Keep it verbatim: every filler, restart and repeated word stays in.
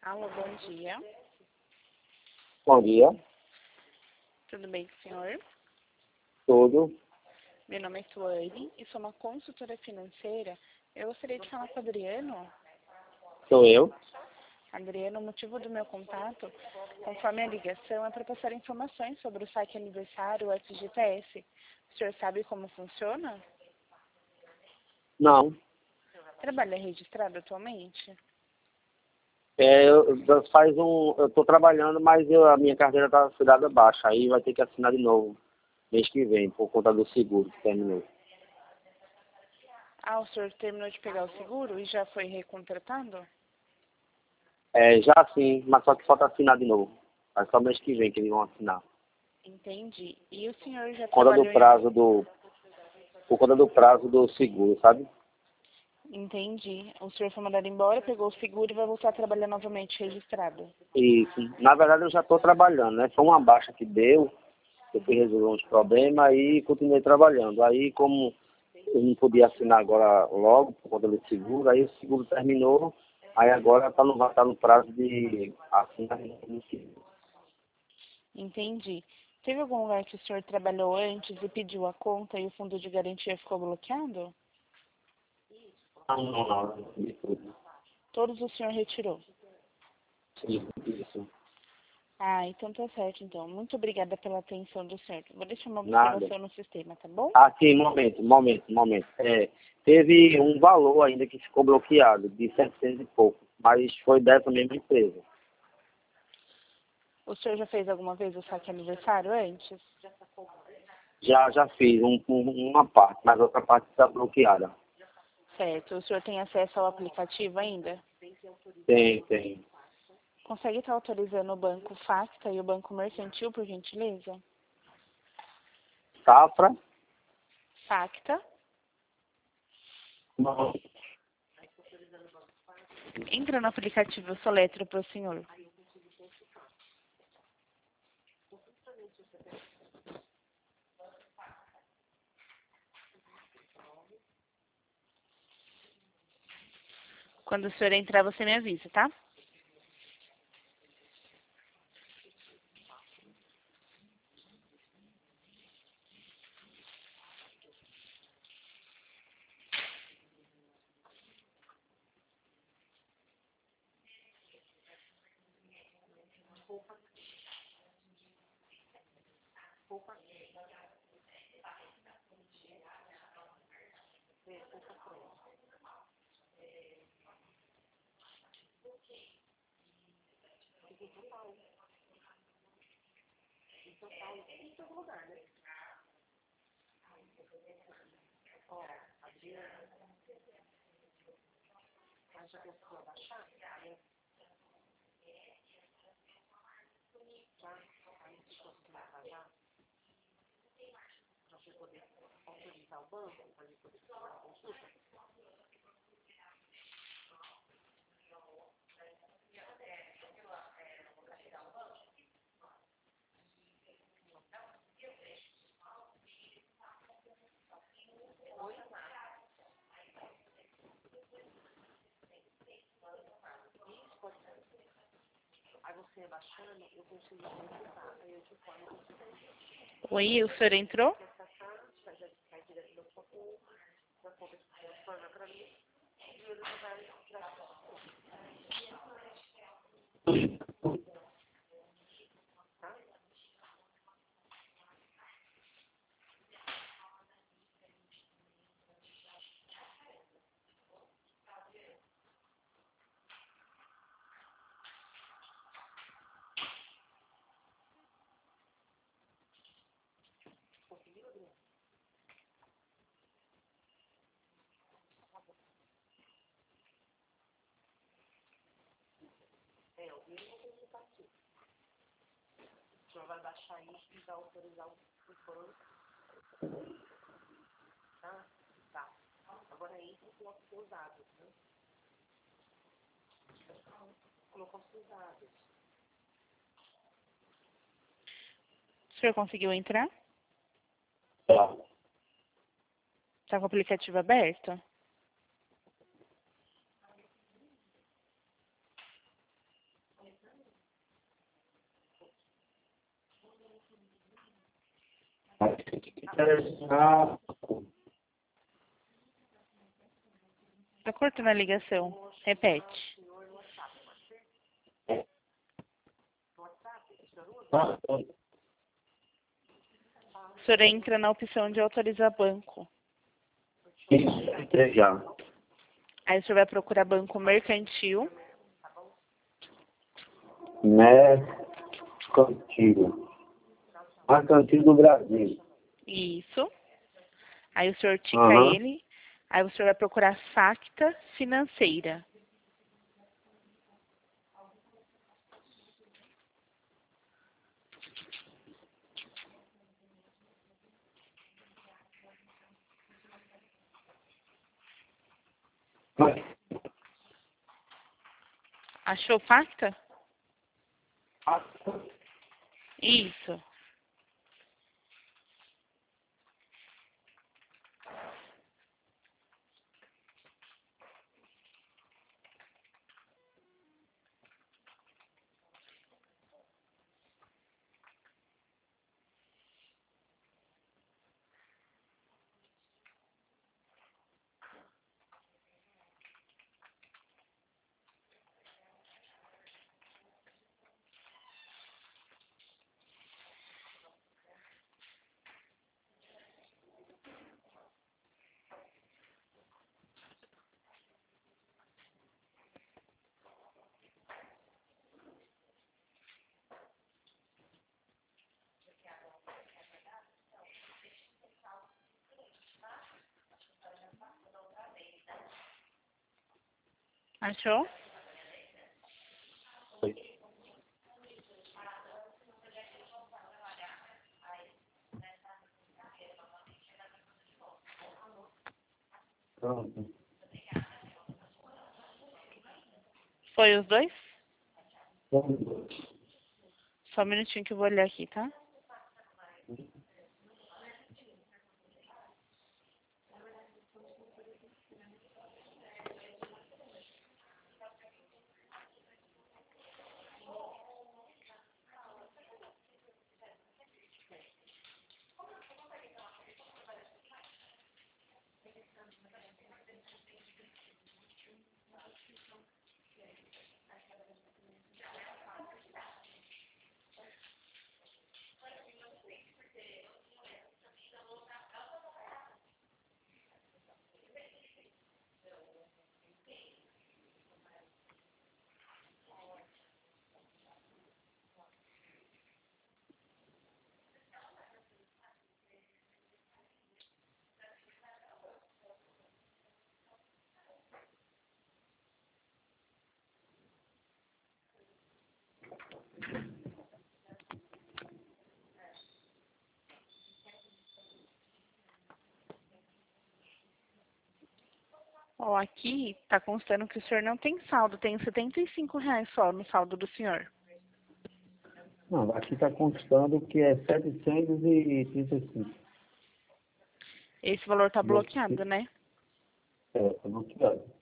Alô, bom dia. Bom dia. Tudo bem com o senhor? Tudo. Meu nome é Suane e sou uma consultora financeira. Eu gostaria de falar com o Adriano. Sou eu. Adriano, o motivo do meu contato, conforme a ligação, é para passar informações sobre o saque aniversário, o F G T S. O senhor sabe como funciona? Não. Trabalha registrado atualmente? É, eu, eu faz um, eu estou trabalhando, mas eu, a minha carteira está assinada baixa. Aí vai ter que assinar de novo mês que vem, por conta do seguro que terminou. Ah, o senhor terminou de pegar o seguro e já foi recontratado? É, já sim, mas só que falta assinar de novo. É só mês que vem que eles vão assinar. Entendi. E o senhor já Por conta do trabalhou em... prazo do, por conta do prazo do seguro, sabe? Entendi. O senhor foi mandado embora, pegou o seguro e vai voltar a trabalhar novamente registrado. Isso. Na verdade eu já estou trabalhando, né? Foi uma baixa que deu, eu fui resolver uns problemas e continuei trabalhando. Aí como eu não podia assinar agora logo, por conta do seguro, aí o seguro terminou, aí agora tá no, tá no prazo de assinar no seguro. Entendi. Teve algum lugar que o senhor trabalhou antes e pediu a conta e o fundo de garantia ficou bloqueado? Não, não, não, de tudo. Todos o senhor retirou? Sim, isso. Ah, então tá certo, então. Muito obrigada pela atenção do senhor. Vou deixar uma Nada. observação no sistema, tá bom? Ah, sim, momento, momento, momento. É, teve um valor ainda que ficou bloqueado, de setecentos e pouco, mas foi dessa mesma empresa. O senhor já fez alguma vez o saque aniversário antes? Já, já fiz um, um- uma parte, mas outra parte está bloqueada. Certo. O senhor tem acesso ao aplicativo ainda? Tem, tem. Consegue estar autorizando o banco Facta e o banco Mercantil, por gentileza? Safra? Facta. Não. Entra no aplicativo, eu soletro para o senhor. Quando o senhor entrar, você me avisa, tá? Oi, o senhor entrou? O senhor conseguiu entrar? Tá. Está com o aplicativo aberto? Ah, Tá cortando a ligação. Repete. ah, O senhor entra na opção de autorizar banco. isso, já. Aí o senhor vai procurar banco mercantil. Mercantil. Mercantil do Brasil. Isso. Aí o senhor tica Aham. ele. Aí o senhor vai procurar Facta Financeira. Achou Facta? Isso. Achou? Pronto. Foi os dois? Pronto. Só um minutinho que eu vou olhar aqui, tá? Ó, aqui tá constando que o senhor não tem saldo. Tem setenta e cinco reais só no saldo do senhor. Não, aqui está constando que é setecentos e trinta e cinco. Esse valor tá Bloque- bloqueado, né? É, tá bloqueado.